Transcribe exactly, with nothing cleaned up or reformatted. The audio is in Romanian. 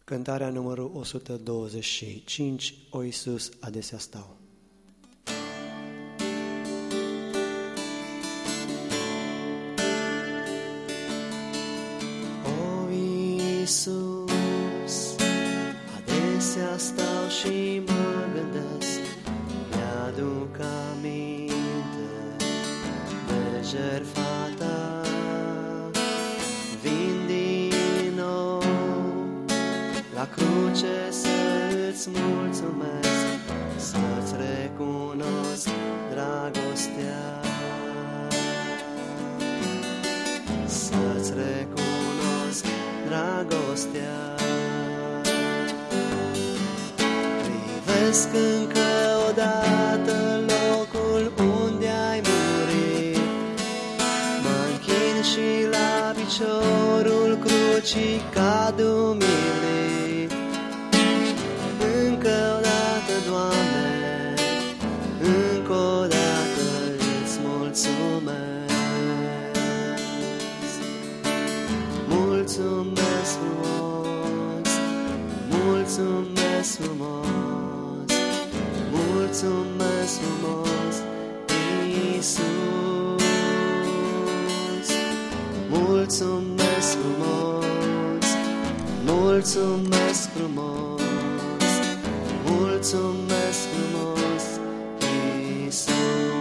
Cântarea numărul o sută douăzeci și cinci, O Iisus, adesea stau. O Iisus, adesea stau și mă gândesc, mi-aduc aminte de jertfa ta. Vin din nou la cruce să-ți mulțumesc, să-ți recunosc dragostea, să-ți recunosc dragostea. Privesc încă o dată locul unde ai murit, mă închin și la piciorul crucii cad umilit. Încă o dată, Doamne, încă o dată îți mulțumesc. Mulțumesc frumos, mulțumesc frumos, mulțumesc frumos, Iisus. Mulțumesc frumos, mulțumesc frumos, mulțumesc frumos, Iisus.